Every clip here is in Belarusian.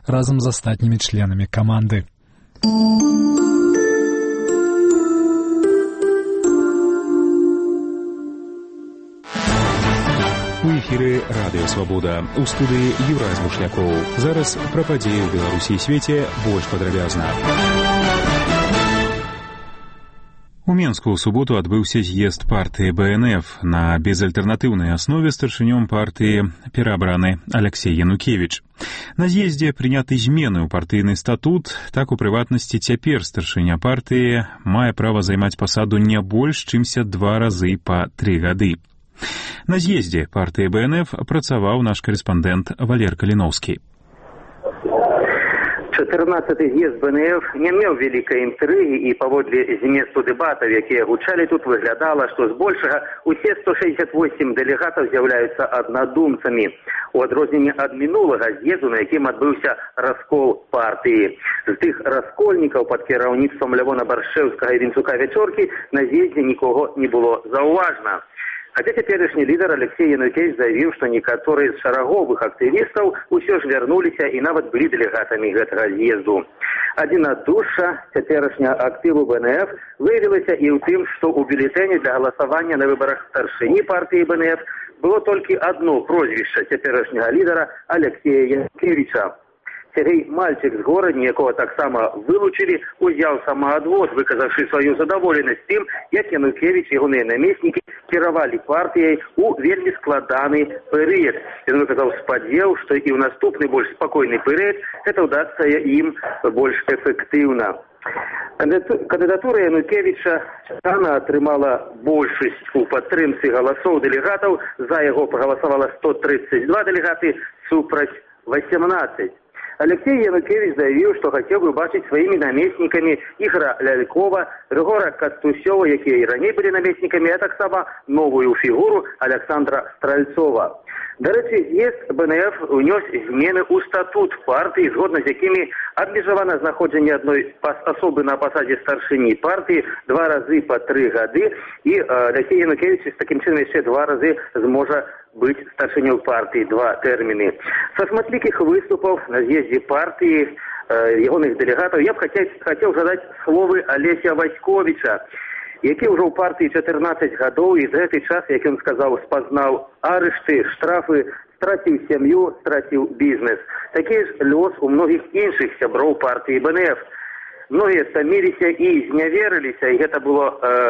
разам з астатнімі членамі каманды. У эфіры Радыё Свабода. У студыі Юрай Змушлякоў. Зараз пра падзеі ў Беларусі і свеце больш падрабязна. У Менску ў суботу адбыўся з'езд партыі БНФ. На безальтэрнатыўнай аснове старшынём партыі пераабраны Алексей Янукевіч. На з'ездзе прыняты змены ў партыйны статут, так у прыватнасці цяпер старшыня партыі мае права займаць пасаду не больш, чымся 2 разы па 3 гады. На з'ездзе партыі БНФ працаваў наш карэспандэнт Валер Каліноўскі. 14-й з'езд БНФ не меў вялікай інтрыгі і паводле зместу дэбатаў, якія гучалі тут, выглядала, што збольшага усе 168 дэлегатаў з'яўляюцца аднадумцамі, у адрозненне ад мінулага з'езду, на якім адбыўся раскол партыі. З тых раскольнікаў пад кіраўніцтвам Лявона Баршэўскага і Вінцука Вячоркі на з'ездзе нікого не было заўважна. Хаця цяперашні лідар Алексей Янукевіч заявіў, што некаторыя з шараговых актывістаў усё ж вярнуліся і нават былі дэлегатамі гэтага з'езду. Адзінадушша цяперашняга актыву БНФ выявілася і ў тым, што ў бюлетэне для галасавання на выбарах старшыні партыі БНФ было толькі адно прозвішча цяперашняга лідара Алексея Янукевіча. Сергей Мальчик з горадні, якого таксама вылучылі, узяў самаадвод, выказавшы сваю задаволенасць тым, як Янукевіч і ягоныя намеснікі кіравалі партыяй у вельмі складаны перыяд. Ён выказаў спадзеў, што і ў наступны больш спакойны перыяд гэта ўдасца ім больш эфектыўна. Кандыдатура Янукевіча чакана атрымала большасць у падтрымцы галасоў дэлегатаў. За яго прагаласавала 132 дэлегаты, супраць 18. Алексей Янукевич заявіў, што хацеў бы бачыць сваімі намеснікамі Ігора Лялькова, Григора Кастусёва, якія і раней былі намеснікамі, а таксама новую фігуру Александра Стральцова. Дарэчы, з'езд БНФ унёс змены ў статут партыі, згодна з якімі абмежавана знаходжанне адной асобы на пасадзе старшыні партыі 2 разы па 3 гады, і Алексей Янукевич такім чынам яшчэ 2 разы зможа быць старшынёй партыі 2 тэрміны. Са шматлікіх выступаў на з'ездзе партыі ягоных дэлегатаў я б хацеў задаць словы Алеся Васьковіча, які ўжо ў партыі 14 гадоў і за гэты час, як ён сказаў, спазнаў арышты, штрафы, страціў сям'ю, страціў бізнес. Такі ж лёс у многіх іншых сяброў партыі БНФ. Многія стаміліся і зняверыліся, і гэта было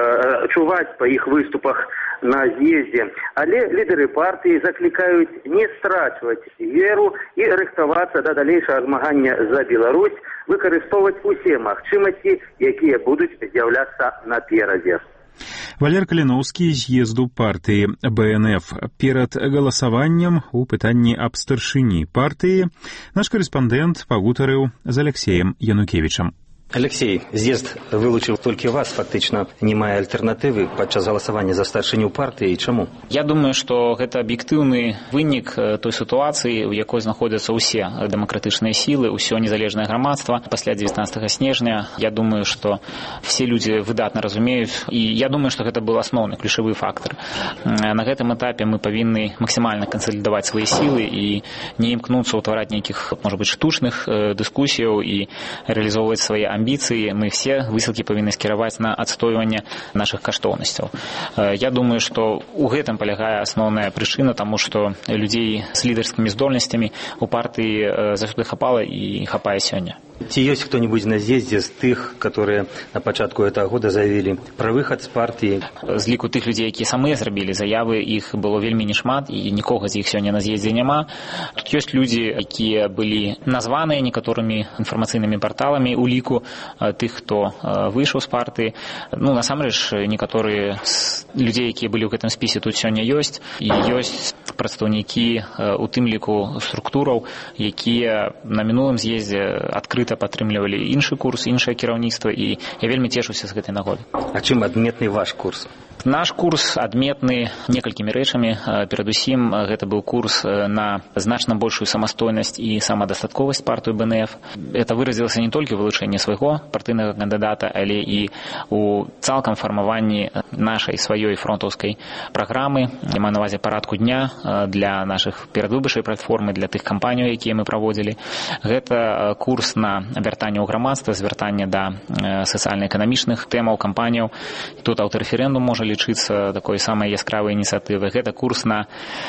чуваць па іх выступах на з'ездзе. Але лідары партыі заклікаюць не страчваць веру і рыхтавацца да далейшага змагання за Беларусь, выкарыстоўваць усе магчымасці, якія будуць з'яўляцца наперадзе. Валер Каліноўскі з'езду партыі БНФ. Перад галасаваннем у пытанні аб старшыні партыі наш карэспандэнт пагутарыў з Алексеем Янукевічам. Алексей, з'езд вылучыў толькі вас, фактычна не мае альтэрнатывы падчас галасавання за старшыню партыі. Чаму? Я думаю, што гэта аб'ектыўны вынік той сітуацыі, у якой знаходзяцца ўсе дэмакратычныя сілы, ўсё незалежнае грамадства пасля 19 снежня. Я думаю, што все людзі выдатна разумеюць, і я думаю, што гэта быў асноўны ключавы фактар. На гэтым этапе мы павінны максімальна кансалідаваць свае сілы і не імкнуцца ўтвараць нейкіх, можа быць, штучных дыскусіяў і рэалізоўваць свае амбіцыі. Мы все высілкі павінны скіраваць на адстойванне нашых каштоўнасцяў. Я думаю, што ў гэтым палягае асноўная прычына, таму што людзей з лідарскімі здольнасцямі у партыі заўсёды хапала і хапае сёння. Ці ёсць хто-нибудь на з'ездзе з тых, которые на пачатку гэтага года заявілі пра выхад з партыі? З ліку тых людзей, якія самыя зрабілі заявы, іх было вельмі нешмат, і нікога з іх сёння на з'ездзе няма. Тут ёсць людзі, якія былі названыя некаторымі інфармацыйнымі парталамі ў ліку тых, хто выйшаў з партыі. Насамрэч, некаторыя з людзей, якія былі ў гэтым спісе, тут сёння ёсць. І ёсць прадстаўнікі у тым ліку структураў, якія на мінулым з'ездзе адкрыта падтрымлівалі іншы курс, іншае кіраўніцтва, і я вельмі цешуся з гэтай нагоды. А чым адметны ваш курс? Наш курс адметны некалькімі рэчамі. Перадусім, гэта быў курс на значна большую самастойнасць і самадастатковасць партыі БНФ. Это выразілася не толькі ў вылучэнні свайго партыйнага кандыдата, але і у цалкам фармаванні нашай сваёй фронтаўскай праграмы. Я маю на ўвазе парадку дня для нашых перадвыбарчай платформы, для тых кампаній, якія мы праводзілі. Гэта курс на вяртанне ў грамадства, звяртанне да сацыяльна-эканамічных тэмаў, кампаніяў. Тут аўтарэферэндум можа лічыцца такой самай яскравай ініцыятывай. Гэта курс на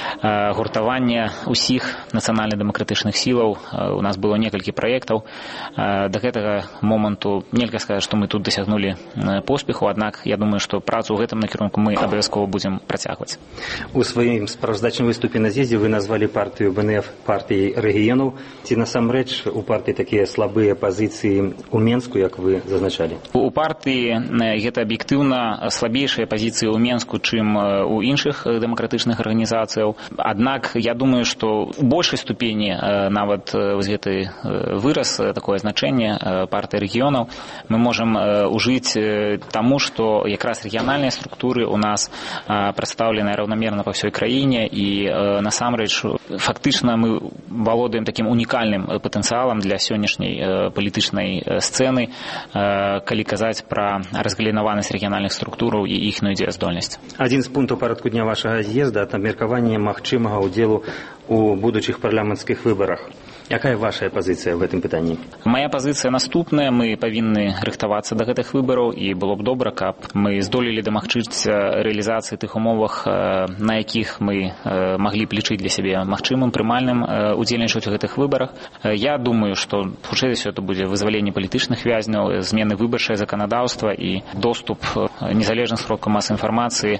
гуртаванне ўсіх нацыянальна-дэмакратычных сілаў. У нас было некалькі праектаў. Да гэтага моманту нельга сказаць, што мы тут дасягнулі поспеху, аднак я думаю, што працу ў гэтым накірунку мы абавязкова будзем працягваць. У сваім справаздачным выступе на з'ездзе вы назвалі партыю БНФ партыяй рэгіёнаў. Ці насамрэч у партыі такія слабыя пазіцыі ў Менску, як вы зазначалі? У партыі гэта аб'ектыўна слабейшыя пазіцыі ў Менску, чым у іншых дэмакратычных арганізацыяў. Аднак я думаю, што у большай ступені нават вось гэты выраз, такое значэнне партыі рэгіёнаў мы можам ужыць таму, што якраз рэгіянальныя структуры у нас прадстаўленыя раўнамерна па ўсёй краіне, і насамрэч фактычна мы валодаем такім унікальным патэнцыялам для сённяшняй палітычнай сцэны, калі казаць пра разгалінаванасць рэгіянальных структураў і іхную дзеяздольнасць. Адзін з пунктаў парадку дня вашага з'езда — абмеркаванне магчымага ўдзелу у будучых парламенцкіх выбарах. Якая ваша пазіцыя в гэтым пытанні? Моя пазіцыя наступная. Мы павінны рыхтавацца да гэтых выбараў, і было б добра, каб мы здолелі дамагчыцца рэалізацыі тых умовах, на якіх мы маглі б лічыць для сябе магчымым, прымальным удзельнічаць у гэтых выбарах. Я думаю, што хутчэй за ўсё это будзе вызваленне палітычных вязняў, змены выбарчае заканадаўства і доступ незалежных сродкаў масавай інфармацыі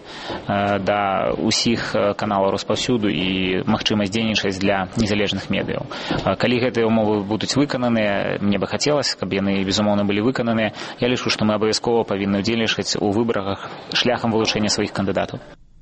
да ўсіх каналаў распаўсюду і магчымасць дзейнічаць для незалежных медыяў. Калі гэтыя умовы будуць выкананыя, мне бы хацелася, каб яны, безумоўна, былі выкананыя. Я лічу, што мы абавязкова павінны ўдзельнічаць у выбарах шляхам вылучэння сваіх кандыдатаў.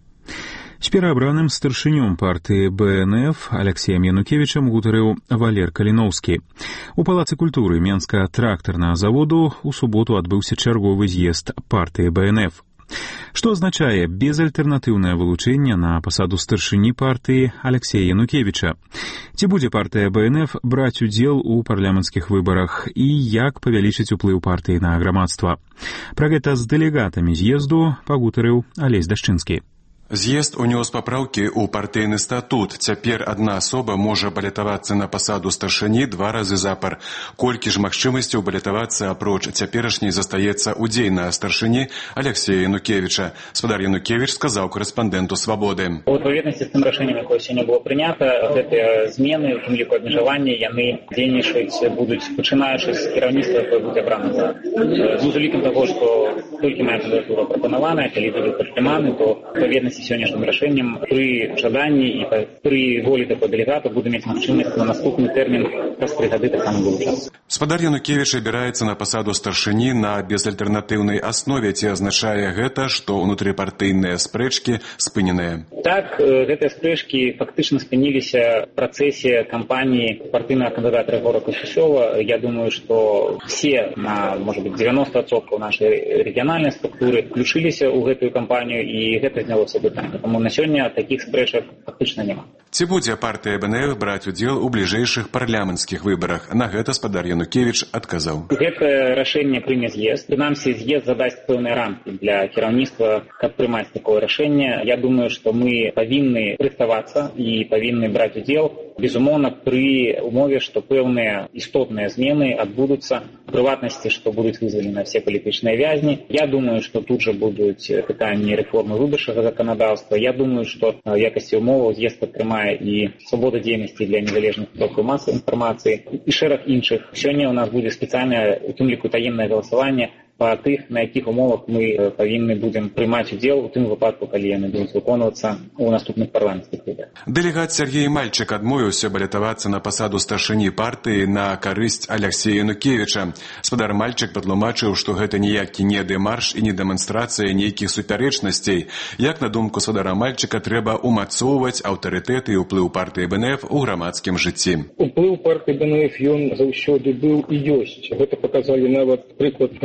З пераабраным старшынём партыі БНФ Алексеем Янукевічам гутарыў Валер Каліноўскі. У Палацы культуры Менскага трактарнага заводу ў суботу адбыўся чарговы з'езд партыі БНФ. Што азначае безальтэрнатыўнае вылучэнне на пасаду старшыні партыі Алексея Янукевіча? Ці будзе партыя БНФ браць удзел у парламенцкіх выбарах і як павялічыць уплыў партыі на грамадства? Пра гэта з дэлегатамі з'езду пагутарыў Алесь Дашчынскі. З'езд унёс папраўкі ў партыйны статут. Цяпер адна асоба можа балятавацца на пасаду старшыні 2 разы запар. Колькі ж магчымасцяў балятавацца апроч цяперашняй застаецца удзейна старшыні Алексея Янукевіча. Спадар Янукевіч сказаў корэспандэнту «Свабоды». У адпаведнасці з тым рашэннем, якое сёння было прынята, гэтыя змены, у тым ліку абмежаванні, яны дзейнічаць будуць пачынаючы з кіраўніцтва, якое будзе абрана. З улікам таго, што толькі моя кандыдатура прапанаваная, калі будзе падтрыманы, то адпаведнасці сённяшнім рашэннем пры жаданні і пры волі такой дэлегата буду мець магчымасць на наступны тэрмін праз 3 гады таксама вылучацца. Спадар Янукевіч абіраецца на пасаду старшыні на безальтэрнатыўнай аснове. Ці азначае гэта, што ўнутрыпартыйныя спрэчкі спыненыя? Так, гэтыя спрэчкі фактычна спыніліся в працэсе кампаніі партыйнага кандыдата Рыгора Касцюсёва. Я думаю, што все, может быть, 90% нашай рэгіянальнай структуры включыліся ў гэтую кампанію, і гэта зняло все пытанне. Таму на сёння такіх спрэчак фактычна няма. Ці будзе партыя БНФ браць удзел у бліжэйшых парламенцкіх выбарах? На гэта спадар Янукевіч адказаў. Гэтае рашэнне прыме з'езд. Прынамсі, з'езд задасць пэўныя рамкі для кіраўніцтва, каб прымаць такое рашэнне. Я думаю, што мы павінны рыхтавацца і павінны браць удзел, безумоўна, пры умове, што пэўныя істотныя змены адбудуцца, у прыватнасці, што будуць вызвалены все палітычныя вязні. Я думаю, што тут жа будуць пытанні рэформы выбарчага заканадаўства. Я думаю, што в якасці умоваў з'езд падтрымае і свабода дзейнасці для незалежных сродкаў масавай інфармацыі і шэраг іншых. Сёння у нас будзе спецыяльнае, у тым ліку таемнае галасаванне па тых, на якіх умовах мы павінны будзем прымаць удзел у тым выпадку, калі яны будуць выконвацца ў наступных парламенцкіх выбарах. Дэлегат Сергей Мальчык адмовіўся балятавацца на пасаду старшыні партыі на карысць Алексея Янукевіча. Спадар Мальчык патлумачыў, што гэта ніякі не дэмарш і не дэманстрацыя нейкіх супярэчнасцей. Як на думку спадара Мальчыка, трэба умацоўваць аўтарытэт і ўплыў партыі БНФ у грамадскім жыцці. Уплыў партыі БНФ ён заўсёды быў і ёсць. Гэта паказалі нават прыклад таго, што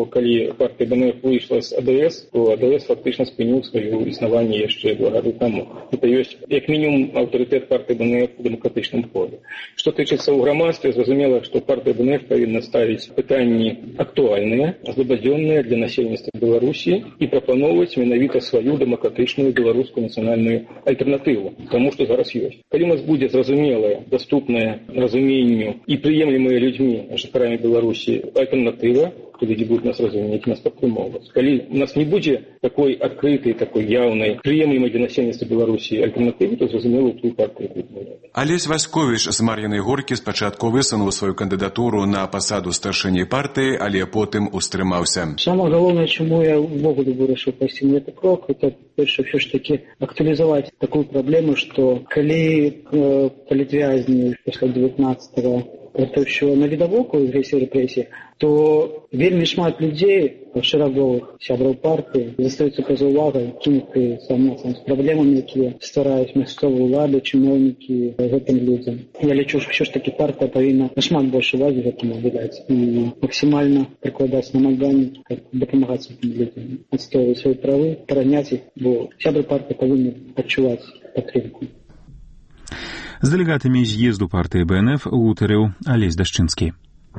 што калі партыя БНФ выйшла з АДС, то АДС фактычна спыніў сваё існаванне яшчэ 2 гады таму. Это ёсць як мінімум аўтарытэт партыі БНФ у дэмакратычным поле. Што тычыцца ў грамадстве, зразумела, што партыя БНФ павінна ставіць пытанні актуальныя, злабадзённыя для насельніцтва Беларусі і прапаноўваць менавіта сваю дэмакратычную беларускую нацыянальную альтэрнатыву, таму што зараз ёсць. Калі у нас будзе зразумелая, даступная разуменню і прыемлемая людзьмі жыхарамі Беларусі альтэрнатыва, люди будут нас разумець, нас падтрымоўваць. Калі у нас не будзе такой адкрытай, такой яўнай, прыемлемай для насельніцтва Беларусі альтэрнатывы, то зразумела, тую партыю будзе. Алесь Васьковіч з Мар'янай Горкі спачатку высунуў сваю кандыдатуру на пасаду старшыні партыі, але потым устрымаўся. Самое галоўнае, чаму я ўвогуле вырашыў пайсці на гэты крок, это перш ўсё ж такі актуалізаваць такую праблему, што калі палітвязні пасля 19-го это ўсё на відавоку агрэсія рэпрэсій, то вельмі шмат людзей, шараговых сябраў партыі, застаюцца па-за увагай, кінуты з праблемамі, якія ствараюць мясцовыя ўлады, чыноўнікі гэтым людзям. Я лічу, што ўсё ж такі партыя павінна нашмат больш увагі гэтаму аддаваць і максімальна прыкладаць намаганні, каб дапамагаць гэтым людзям, адстойваць свае правы, параняць іх, бо сябры партыі павінны адчуваць падтрымку. З дэлегатамі з'езду партыі БНФ гутарыў Алесь Дашчынскі.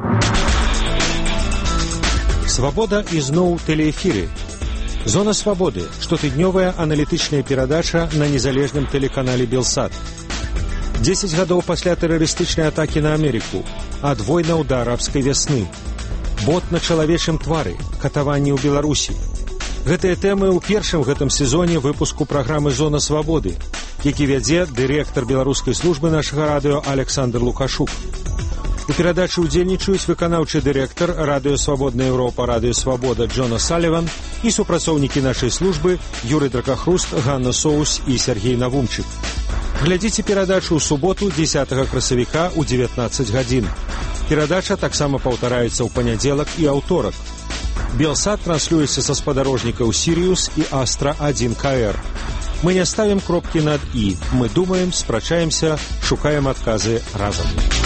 Свабода ізноў у тэлеэфіры. Зона свабоды. Штотыднёвая аналітычная перадача на незалежным тэлеканале Белсат. 10 гадоў пасля тэрарыстычнай атакі на Амерыку. Ад войнаў да арабскай вясны. Бот на чалавечым твары. Катаванні ў Беларусі. Гэтыя тэмы ў першым гэтым сезоне выпуску праграмы «Зона свабоды», які вядзе дырэктар беларускай службы нашага радыё Александр Лукашук. У перадачы ўдзельнічаюць выканаўчы дырэктар радыё «Свабодная Еўропа», радыё «Свабода» Джона Саліван і супрацоўнікі нашай службы Юрый Дракахруст, Ганна Соус і Сергей Навумчык. Глядзіце перадачу ў суботу 10 красавіка ў 19 гадзін. Перадача таксама паўтараецца ў панядзелак і аўторак. Белсат транслюецца са спадарожнікаў «Сіриус» і «Астра-1 КР». Мы не ставім кропкі над «і». Мы думаем, спрачаемся, шукаем адказы разам.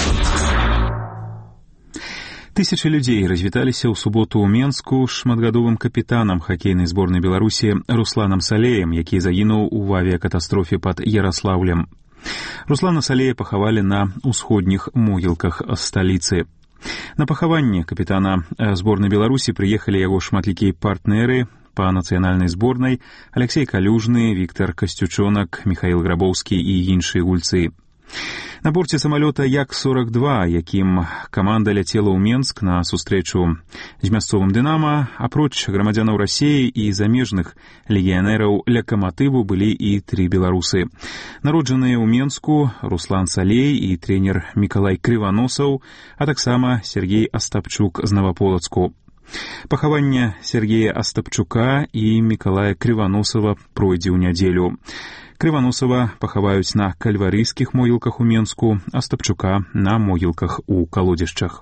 Тысячы людзей развіталіся ў суботу ў Менску з шматгадовым капітанам хакейнай зборнай Беларусі Русланам Салеем, які загінуў у авіякатастрофе пад Яраслаўлем. Руслана Салея пахавалі на ўсходніх могілках сталіцы. На пахаванне капітана зборнай Беларусі прыехалі яго шматлікія партнеры па нацыянальнай зборнай Алексей Калюжны, Віктор Касцючонак, Михаил Грабоўскі і іншыя гульцы. На борце самалёта Як-42, якім каманда ляцела ў Менск на сустрэчу з мясцовым «Дынама», апроч грамадзянаў Расіі і замежных легіянераў «Лакаматыву» былі і 3 беларусы. Народжаныя ў Менску Руслан Салей і трэнер Мікалай Крываносаў, а таксама Сергей Астапчук з Новаполацку. Пахаванне Сергея Астапчука і Мікалая Крываносава пройдзе ў нядзелю. Крываносава пахаваюць на кальварыйскіх могілках у Менску, а Астапчука на могілках у Калодзішчах.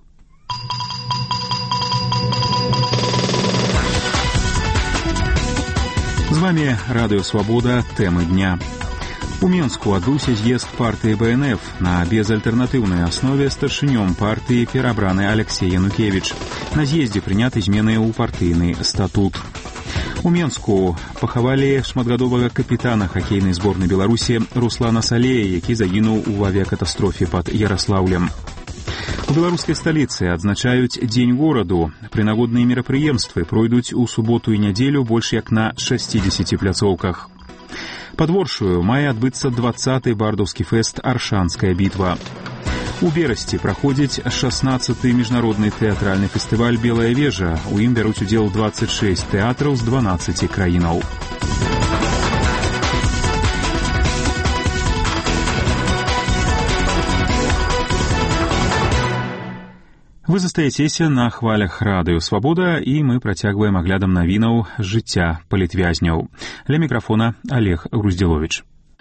З вами Радыё Свабода. Тэмы дня. У Менску адбыўся з'езд партыі БНФ. На безальтэрнатыўнай аснове старшынём партыі перабраны Алексей Янукевіч. На з'ездзе прыняты змены ў партыйны статут. У Менску пахавалі шматгадовага капітана хакейнай зборнай Беларусі Руслана Салея, які загінуў у авіякатастрофе пад Яраслаўлем. У беларускай сталіцы адзначаюць Дзень гораду. Прынагодныя мерапрыемствы пройдуць у суботу і нядзелю больш як на 60 пляцоўках. Пад Воршаю мае адбыцца 20-й бардаўскі фэст «Аршанская бітва». У Берасці праходзіць 16-й міжнародны тэатральны фестываль «Белая вежа». У ім бяруць удзел 26 тэатраў з 12 краінаў. Вы застаецеся на хвалях Радыё Свабода, і мы працягваем аглядам навінаў жыцця палітвязняў. Ля мікрафона Олег Груздзіловіч.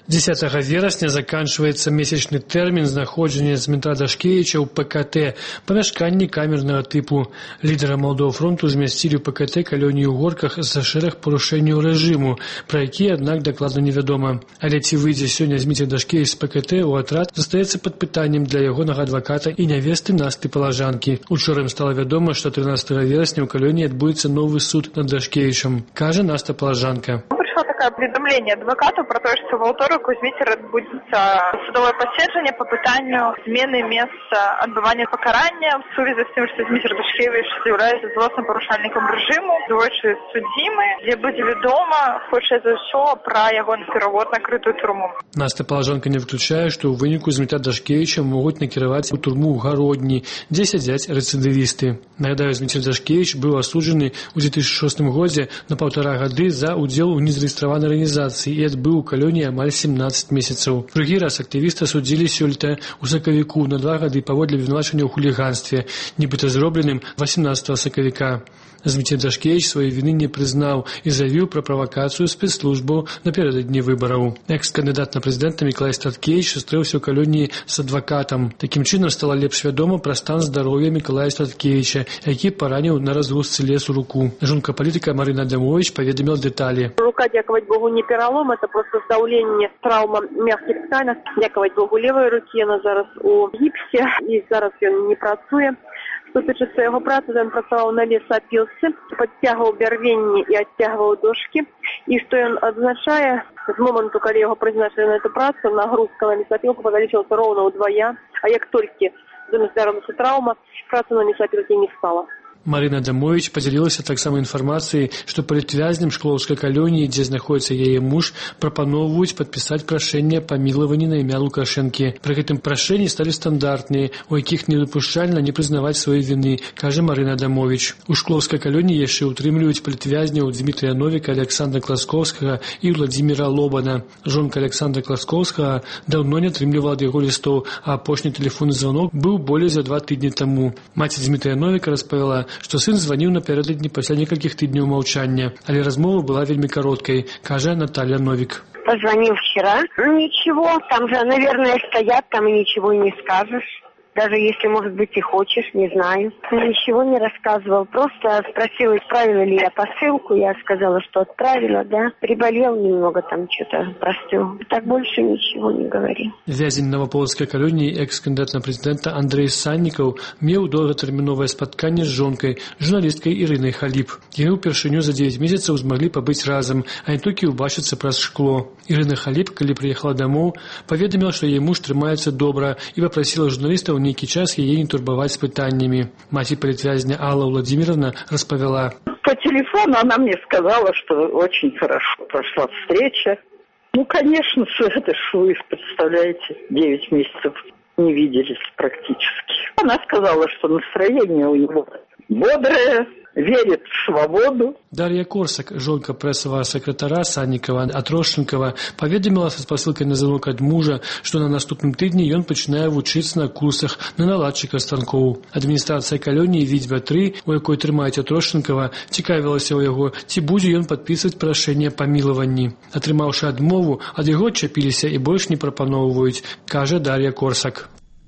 10 верасня заканчивается месячны тэрмін знаходжання Дмітра Дашкевіча ў ПКТ, памяшканні камернага тыпу. Лідара Малдового фронту змясцілі ў ПКТ калоніі ў Горках за шэраг парушэнняў рэжыму, пра якія, аднак, дакладна невядома. Але ці выйдзе сёння Дмітрий Дашкевіч з ПКТ ў атрад, застаецца пад пытаннем для ягонага адваката і нявесты Насты Палажанкі. Учора ім стала вядома, што 13 верасня ў калоніі адбудзецца новы суд над Дашкевічам, кажа Наста Палажанка. Такое поведомление адвокату про то, что во вторник у Змитера отбудется судовое поседжение по пытанию змены места отбывания покарания в связи с тем, что Дмитрий Дашкевич является злостным порушальником режиму, двойчы судимый, где будет ведомо, хоче за все про его перевод на крытую тюрьму. Наста Палажанка не выключае, што ў выніку Дмітра Дашкевіча могуць накіраваць у турму ў Гародні, дзе сядзяць рэцыдывісты. Нагадаю, Дмітрий Дашкевич быў асуджаны ў 2006 годзе на 1,5 гады за удзел у незарэгістраванай арганізацыі і адбыў у калоніі амаль 17 месяцаў. Другі раз актывіста судзілі сёлета ў сакавіку на 2 гады паводле абвінавачання ў хуліганстве, нібыта зробленым 18 сакавіка. Дмітрий Дашкевич свае віны не прызнаў і заявіў пра правакацыю спецслужбаў напярэдадні выбараў. Экс-кандыдат на прэзідэнта Мікалай Статкевіч сустрэўся ў калоніі з адвакатам. Такім чынам стала лепш вядома пра стан здароўя Мікалая Статкевіча, які параніў на разгрузцы лесу руку. Жонка палітыка Марина Адамович паведаміла дэталі. Рука, дякаваць Богу, не пералом, это просто здаўленне, траўма мягкіх тканак. Дякаваць Богу, левой рукі, яна зараз у гіпсе і зараз ён не працуе. Што тычыцца яго працы, ён працаваў на лесапілцы, падцягваў бярвенні і адцягваў дошкі. І што ён адзначае, з моманту, калі яго прызначылі на эту працу, нагрузка на лесапілку павялічылася роўна ўдвая, а як толькі здарылася траўма, праца на лесапілке не стала. Марина Адамович подзялілася таксама інфармацыяй, што палітвязням Шклоўскай калоніі, дзе знаходзіцца яе муж, прапаноўваюць падпісаць прашэнне аб памілаванні на імя Лукашэнкі. Пры гэтым прашэнні сталі стандартныя, у якіх недапушчальна не прызнаваць свае віны, кажа Марина Адамович. У Шклоўскай калоніі яшчэ ўтрымліваюць палітвязняў Дмітрия Новіка, Александра Класкоўскага і Владзіміра Лобана. Жонка Александра Класкоўскага даўно не атрымлівала ад яго лістоў, а апошні тэлефонны званок быў болей за 2 тыдні таму. Маці Дмітрия Новіка распавяла, што сын званіў напярэдадні пасля некалькіх тыдняў маўчання, але размова была вельмі кароткай, кажа Наталья Новик. Позвонил вчера. Ничего, там же, наверное, стоят, там и ничего не скажешь. Даже если, может быть, и хочешь, не знаю. Ничего не рассказывал. Просто спросил, отправила ли я посылку. Я сказала, что отправила, да. Приболел немного, там что-то простыл. Так больше ничего не говорил. Вязень Новополоцкай калоніі, экс-кандыдат на прэзідэнта Андрей Саннікаў меў доўгатэрміновае спатканне з жонкай, журналісткай Ірынай Халіп. Яны ўпершыню за 9 месяцаў змаглі пабыць разам, а не толькі ўбачыцца праз шкло. Ірына Халіп, калі прыехала дамоў, паведаміла, што яе муж трымаецца добра і папрасіла журналістаў нейкі час яе не турбаваць з пытаннямі. Маці палітвязня Алла Владимировна распавяла. По телефону она мне сказала, что очень хорошо прошла встреча. Ну, конечно, это ж вы представляете, 9 месяцев не виделись практически. Она сказала, что настроение у него бодрое, верит в свободу. Дар'я Корсак, жонка прэсавага сакратара Саннікава Атрошчынкава, паведаміла са спасылкай на звонок ад мужа, што на наступным тыдні ён пачынае вучыцца на курсах на наладчыка станкоў. Адміністрацыя калоніі Відзьба-3, у якой трымаюць Атрошчынкава, цікавілася ў яго, ці будзе ён падпісваць прашэнне аб памілаванні. Атрымаўшы адмову, ад яго адчапіліся і больш не прапаноўваюць, кажа Дар'я Корсак.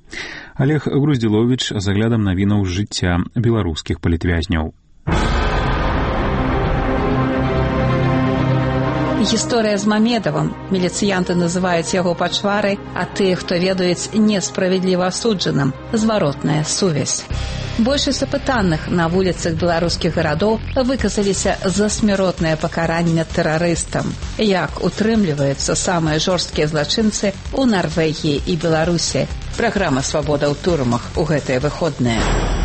Олег Груздзіловіч з аглядам навінаў з жыцця беларускіх палітвязняў. Гісторыя з Мамедавым. Міліцыянты называюць яго пачварай, а тыя, хто ведаюць, несправядліва асуджаным. Зваротная сувязь. Большасць апытаных на вуліцах беларускіх гарадоў выказаліся за смяротнае пакаранне тэрарыстам. Як утрымліваюцца самыя жорсткія злачынцы ў Нарвегіі і Беларусі. Праграма «Свабода ў турмах» у гэтыя выходныя.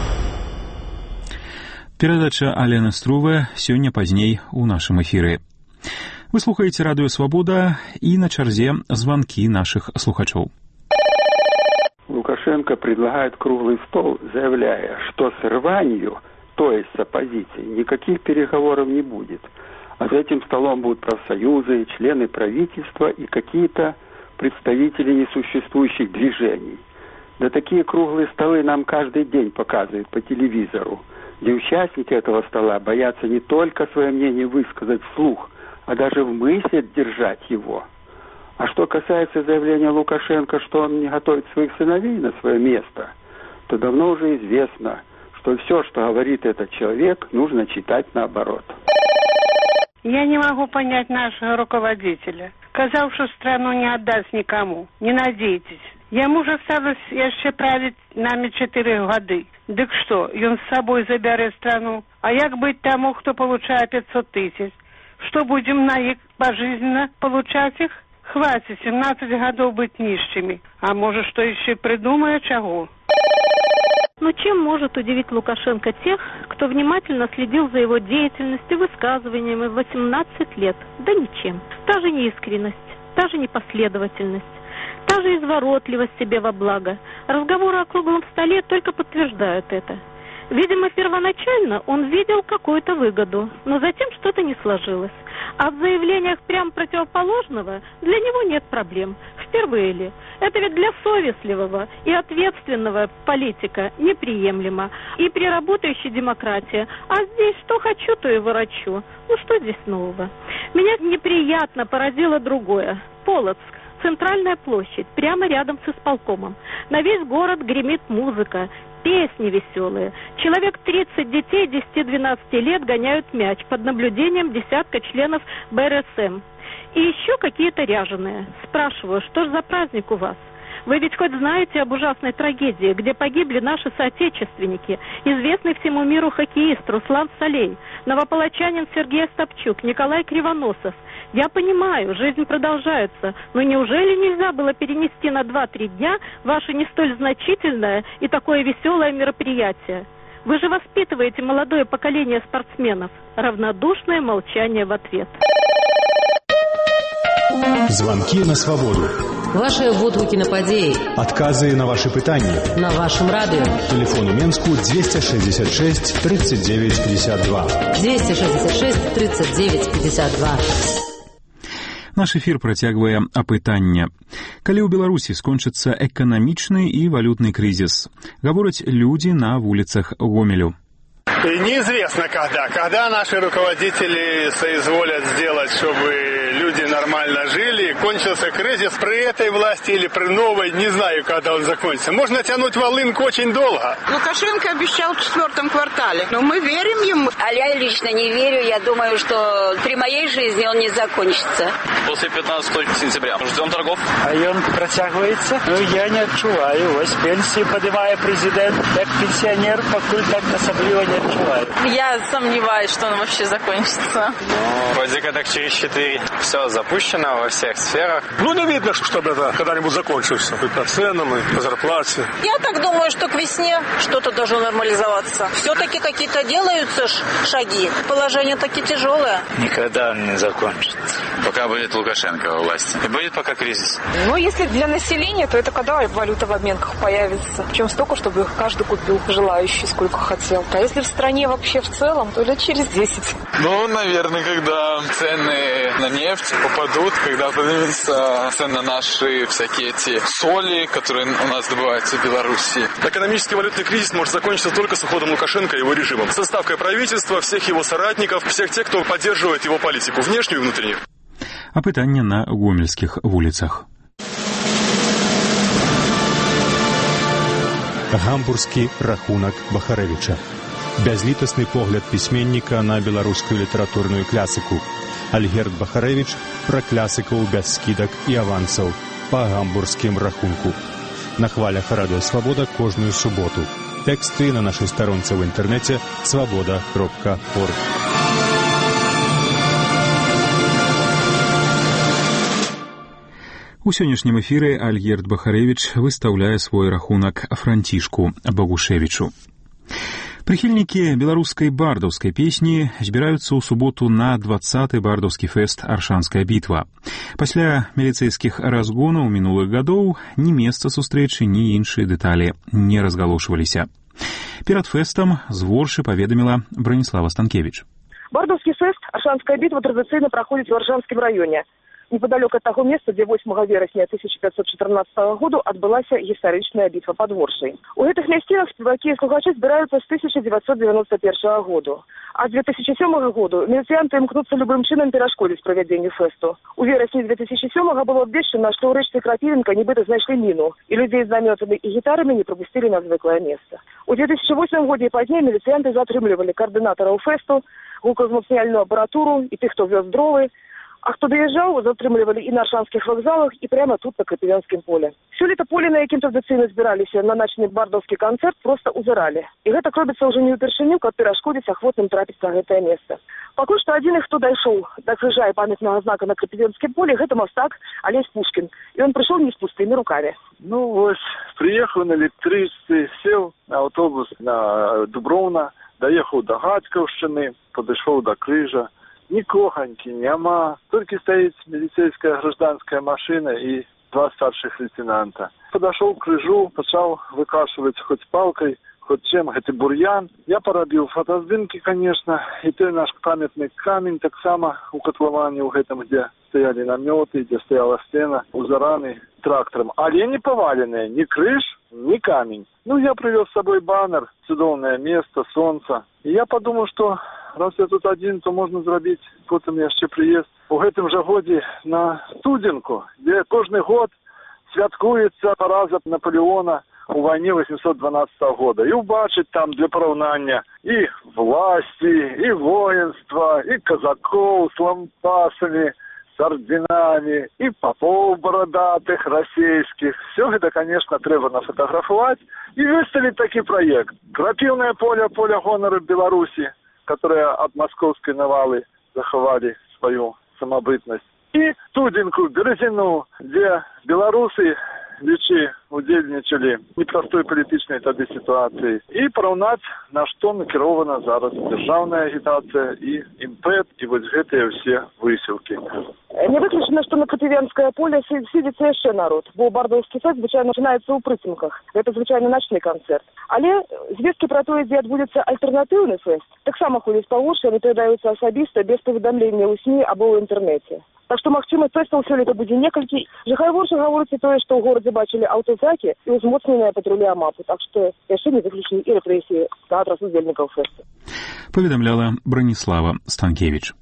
Перадача Алены Струве сёння пазней у нашым эфіры. Вы слухаеце радыё «Свабода» і на чарзе звонки наших слухачоў. Лукашенко предлагает круглый стол, заявляя, что с Рванью, то есть с оппозицией, никаких переговоров не будет. А за этим столом будут профсоюзы, члены правительства и какие-то представители несуществующих движений. Да такие круглые столы нам каждый день показывают по телевизору, где участники этого стола боятся не только свое мнение высказать вслух, а даже в мысли держать его. А что касается заявления Лукашенко, что он не готовит своих сыновей на свое место, то давно уже известно, что все, что говорит этот человек, нужно читать наоборот. Я не могу понять нашего руководителя. Сказал, что страну не отдаст никому. Не надейтесь. Ему же осталось еще править нами 4 года. Так что, он с собой заберет страну? А як быть тому, кто получает 500 тысяч? Что, будем на их пожизненно получать их? Хватит 17 годов быть нищими. А может, что еще придумает чего? Но чем может удивить Лукашенко тех, кто внимательно следил за его деятельностью, высказываниями 18 лет? Да ничем. Та же неискренность, та же непоследовательность, та же изворотливость себе во благо. Разговоры о круглом столе только подтверждают это. Видимо, первоначально он видел какую-то выгоду, но затем что-то не сложилось. А в заявлениях прямо противоположного для него нет проблем. Впервые ли? Это ведь для совестливого и ответственного политика неприемлемо. И при работающей демократии. А здесь что хочу, то и ворочу. Ну что здесь нового? Меня неприятно поразило другое. Полоцк. Центральная площадь, прямо рядом с исполкомом. На весь город гремит музыка, песни веселые. Человек 30 детей 10-12 лет гоняют мяч под наблюдением десятка членов БРСМ. И еще какие-то ряженые. Спрашиваю, что ж за праздник у вас? Вы ведь хоть знаете об ужасной трагедии, где погибли наши соотечественники, известный всему миру хоккеист Руслан Солей, новополочанин Сергей Остапчук, Николай Кривоносов. Я понимаю, жизнь продолжается, но неужели нельзя было перенести на 2-3 дня ваше не столь значительное и такое веселое мероприятие? Вы же воспитываете молодое поколение спортсменов. Равнодушное молчание в ответ. Звонки на свободу. Ваши водгуки на подеи. Отказы на ваши пытания. На вашем радио. Телефон у Менску 266 39 52. 266 39 52. Наш эфір працягвае апытанне. Калі ў Беларусі скончыцца эканамічны і валютны крызіс? Гавораць людзі на вуліцах Гомелю. Неизвестно когда наши руководители соизволят сделать, чтобы люди нормально жили. Кончился кризис при этой власти или при новой, не знаю, когда он закончится. Можно тянуть волынку очень долго. Лукашенко обещал в 4 квартале, но мы верим ему. А я лично не верю, я думаю, что при моей жизни он не закончится. После 15 сентября ждем торгов. А он протягивается? Ну, я не отчуваю. Ось пенсии поднимая президент, как пенсионер, покуль так особливо не отчуваю. Я сомневаюсь, что он вообще закончится. Ну, вроде как через 4 все запущено во всех сферах. Ну, не видно, чтобы это когда-нибудь закончился. И по ценам, и по зарплате. Я так думаю, что к весне что-то должно нормализоваться. Все-таки какие-то делаются шаги. Положение таки тяжелое. Никогда не закончится. Пока будет Лукашенко у власти. И будет пока кризис. Ну, если для населения, то это когда валюта в обменках появится. Причем столько, чтобы каждый купил желающий, сколько хотел. А если в стране вообще в целом, то лет через 10. Ну, наверное, когда цены на нефть попадут, когда поднимутся цены на наши всякие эти соли, которые у нас добываются в Беларуси. Экономический валютный кризис может закончиться только с уходом Лукашенко и его режимом. С отставкой правительства, всех его соратников, всех тех, кто поддерживает его политику, внешнюю и внутреннюю. Апытанне на гомельскіх вуліцах. Гамбургскі рахунак Бахарэвіча. Бязлітасны погляд пісьменніка на беларускую літаратурную клясыку. Альгерд Бахарэвіч пра клясыкаў без скідак і авансаў па гамбургскім рахунку. На хвалях Радыё Свабода кожную суботу. Тэксты на нашай старонцы ў інтэрнэце свабода.орг. У сённяшнім эфіры Альгерд Бахарэвіч выстаўляе свой рахунак Францішку Багушевічу. Прыхільнікі беларускай бардаўскай песні збіраюцца ў суботу на 20-й бардаўскі фэст «Аршанская бітва». Пасля міліцэйскіх разгонаў мінулых гадоў ні месца сустрэчы, ні іншыя дэталі не разгалошваліся. Перад фэстам з Воршы паведаміла Бранислава Станкевич. Бардаўскі фэст «Аршанская битва» традиционно проходит в Аршанском районе. Неподалеку от того места, где 8 вересня 1514 года отбылася гістарычная битва под Воршай. У этих местинах спеваки и слухачи собираются с 1991 года. А с 2007 года міліцыянты імкнуцца любым чынам перашкодзіць правядзенню фэсту. У верасні 2007 было абвешчана, што ў рэчцы Крапівенка нібыта знайшлі міну, і людзей з намётамі і гітарамі не прапусцілі на звыклае месца. У 2008 годзе і пазней міліцыянты затрымлівалі каардынатараў фэсту, гукаўзмацняльную апаратуру і тых, хто вёз дровы, а хто даязджаў, затрымлівалі і на аршанскіх вакзалах, і прямо тут, на Крапівенскім поле. Сёлета поле, на якім традыцыйна збіраліся на начны бардаўскі канцэрт, проста узаралі. І гэта робіцца ўжо не ўпершыню, каб перашкодзіць ахвотным трапіць на гэтае месца. Пакуль што адзіны, хто дайшоў да крыжа і памятнага знака на Крапівенскім поле, гэта мастак Алесь Пушкін. І ён прыйшоў не з пустымі рукамі. Ну вось, прыехаў на электрычцы, сеў на аўтобус на Дуброўна, даехаў да Гацькаўшчыны, падышоў да крыжа. Нікоганькі няма, толькі стаіць міліцейская гражданская машина і два старшых лейтенанта. Падашоў к крыжу, пачаў выкашваць хоць палкай, хоць чым гэты бур'ян. Я парабіў фотаздымкі, конечно, і той наш памятны камень таксама у катлаване ў гэтым, дзе стаялі намёты, дзе стаяла сцена, узараны трактарам. Але не паваленыя, ні крыж, ні камень. Ну, я прывёз з сабой баннер, цудоўнае место, сонца. І я падумаў, што раз я тут один, то можна зрабіць потым яшчэ прыезд у гэтым жа годзе на Студзенку, дзе кожны год святкуецца параза Наполеона у вайне 812 года. І убачыць там для параўнання і власці, і воінства, і казакоў з лампасамі, з орденамі, і папоў барадатых расійскіх. Все гэта, конечно, трэба нафотаграфаваць і выставіць такі праект. Крапіўнае поле, поле гонару Беларусі, которые от московской навалы заховали свою самобытность. И Студенку, Березину, где белорусы лічы удзельнічалі непростой палітычнай тады сітуацыі. І параўнаць, на што накірована зараз дзяржаўная агітацыя і імпэт, і вось гэтыя ўсе высілкі. Не выключана, што на Крапівенскае поле сидзіцца яшчэ народ, бо бардаўскі фэст звычайна пачынаецца ў прыцемках. Гэта звычайна начны канцэрт. Але звесткі пра тое, дзе адбудзецца альтэрнатыўны фэст, таксама ходзяць па вушы, яны перадаюцца асабіста без паведамлення ў СМІ або ў інтэрнэце. Так што, магчыма, фэстаў сёлета будзе некалькі. Жыхары Воршы гаворыць і тое, што ў горадзе бачылі аўтозакі і ўзмоцненыя патрулі АМАПу. Так што яшчэ не выключаны і рэпрэсіі на адрас удзельнікаў фэсту. Паведамляла Браніслава Станкевіч.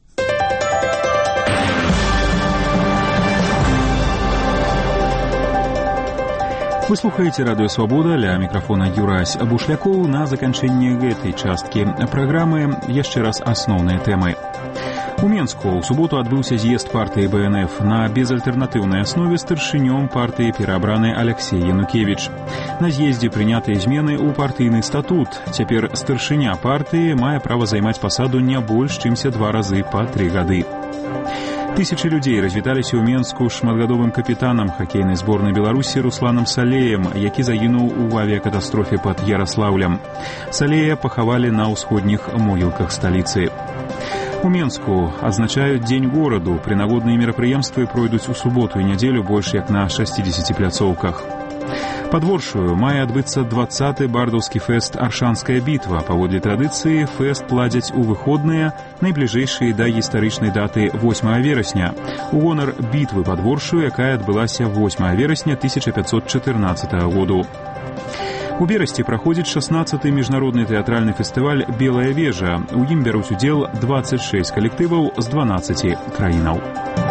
Вы слухаеце радыё «Свабода», ля мікрафона Юрась Бушлякоў. На заканчэнне гэтай часткі праграмы яшчэ раз асноўныя тэмы. У Менску ў суботу адбыўся з'езд партыі БНФ. На безальтэрнатыўнай аснове старшынём партыі пераабраны Алексей Янукевич. На з'ездзе прынятыя змены ў партыйны статут. Цяпер старшыня партыі мае права займаць пасаду не больш, чымся 2 разы па 3 гады. Тысячы людзей развіталіся ў Менску шматгадовым капітанам хакейнай зборнай Беларусі Русланам Салеем, які загінуў у авіякатастрофе пад Яраслаўлем. Салея пахавалі на ўсходніх могілках сталіцы. У Менску адзначаюць Дзень гораду. Прынагодныя мерапрыемствы пройдуць у суботу і нядзелю больш як на 60 пляцоўках. Пад Воршаю мае адбыцца 20-й бардаўскі фэст «Аршанская бітва». Паводле традыцыі фэст ладзяць у выходныя, найбліжэйшыя да гістарычнай даты 8 верасня, у гонар бітвы пад Воршаю, якая адбылася 8 верасня 1514 году. У Берасці праходзіць 16-й міжнародны тэатральны фестываль «Белая вежа». У ім бяруць удзел 26 калектываў з 12 краінаў.